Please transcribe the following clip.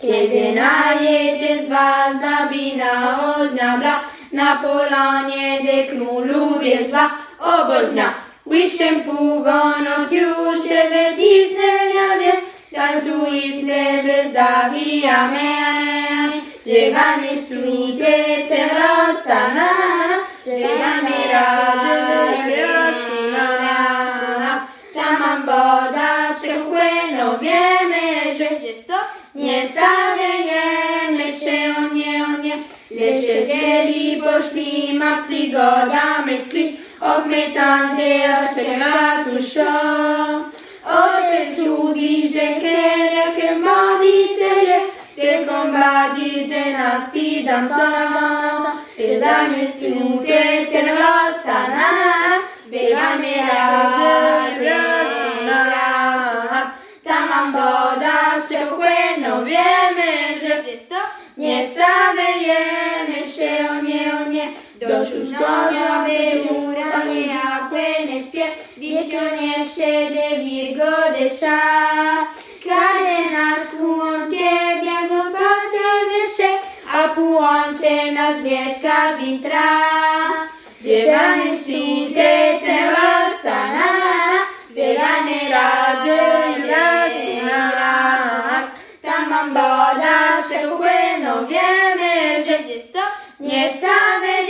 Kiedy najedzie z was drabina oznabla, na polanie, gdy królów jest dwa oboźnia. Łyszem półgonot już telewisnejawie, tak tu istne bezdawijamy. Dziewamy stute teraz stanana, dziewamy razem rozkinana. Tamam boda się chłeno, wiemy, że jest to nie stawiejemy się o nie. Lesie zbieli poszli, mapcy godamy skli, okmytante aż się matuszo. Otec ubi, że kereke madi seje, tylko madi, że nas idam sam. Śpiewamy stute teraz stanana, śpiewamy razem raz. Tamam boda się chłeno, wiemy, że jest to nie stawiejemy się o nie. Do szuszkonia wymura nie akłene spie, wiekionie siede virgo desza. Kade nasz kuontie biegło sparte wysze, a pułącze nasz wieska witra. Dziewany stute teraz stanana, śpiewamy razem raz. Tamam boda się chłeno, wiemy, że jest to nie stawiejemy